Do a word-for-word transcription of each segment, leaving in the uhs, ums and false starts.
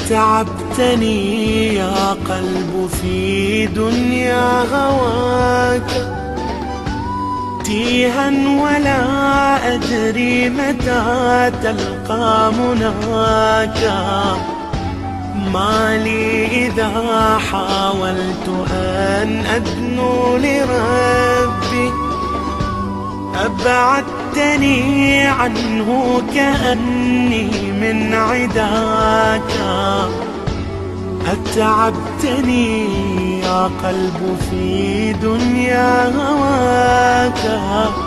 أتعبتني يا قلب في دنيا هواك تيها ولا أدري متى تلقى مناك. ما لي إذا حاولت أن أدنو لربي أبعدتني عنه كأني من عداك. أتعبتني يا قلب في دنيا هواك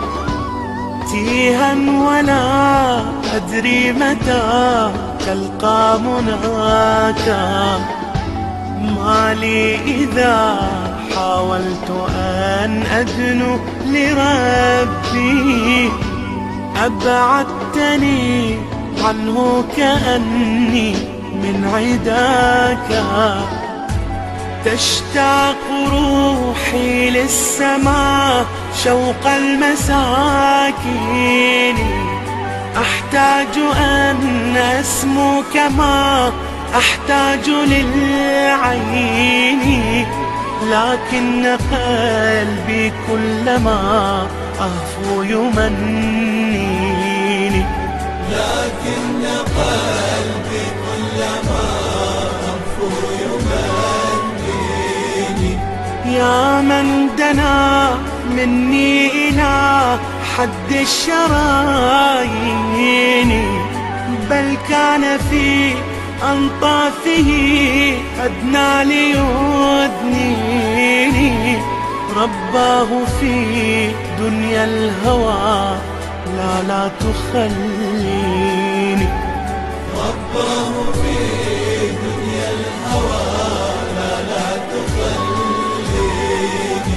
تيها ولا أدري متى تلقى مناك. ما لي إذا حاولت أن أدنو لربي أبعدتني عنه كأني من عداك. تشتاق روحي للسماء شوق المساكين أحتاج أن أسمو كما أحتاج للعين. لكن قلبي كلما أهفو يمنيني لكن قلبي كلما أهفو يمنيني. يا من دنا مني إلى حد الشرايين بل كان في أنطافه أدنى ليدنيني. رباه في دنيا الهوى لا لا تخليني. رباه في دنيا الهوى لا لا تخليني.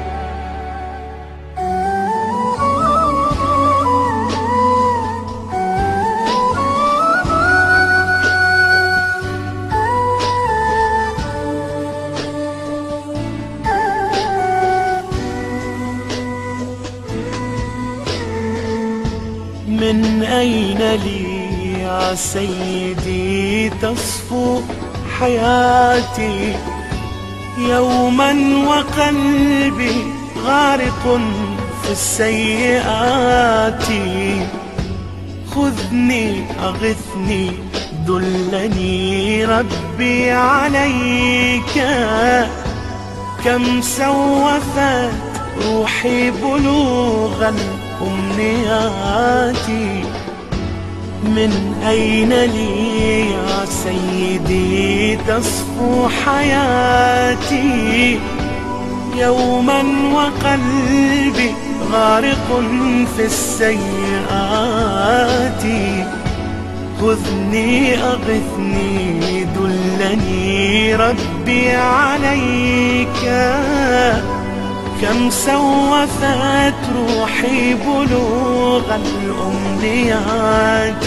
من أين لي يا سيدي تصفو حياتي يوما وقلبي غارق في السيئات. خذني أغثني دلني ربي عليك كم سوفت روحي بلوغا أمنياتي. من أين لي يا سيدي تصفو حياتي يوما وقلبي غارق في السيئات. خذني أغثني دلني ربي عليك كم سوفت روحي بلوغ الأمنيات.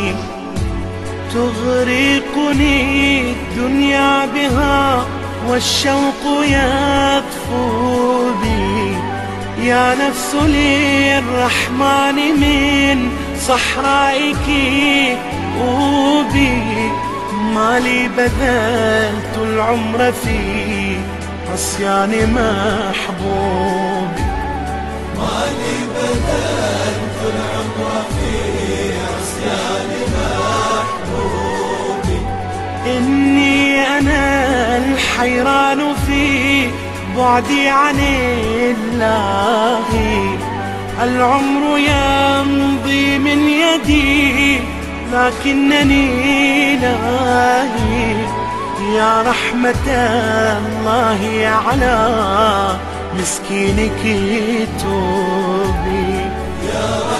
تغرقني الدنيا بها والشوق يطفو بي. يا نفس للرحمن من صحرائك أوبي. ما لي بذلت العمر في عصيان محبوبي. ما لي بذلت العمر في عصيان محبوبي. إني أنا الحيران في بعدي عن الله. العمر يمضي من يدي لكنني لاهي. يا رحمة الله على مسكينك توبي. يا